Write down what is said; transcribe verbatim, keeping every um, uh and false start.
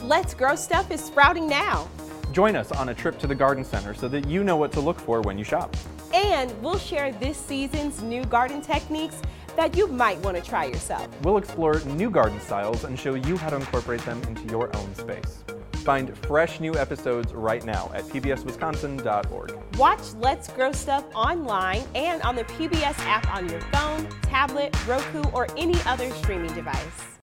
Let's Grow Stuff is sprouting now. Join us on a trip to the garden center so that you know what to look for when you shop. And we'll share this season's new garden techniques that you might want to try yourself. We'll explore new garden styles and show you how to incorporate them into your own space. Find fresh new episodes right now at p b s wisconsin dot org. Watch Let's Grow Stuff online and on the P B S app on your phone, tablet, Roku, or any other streaming device.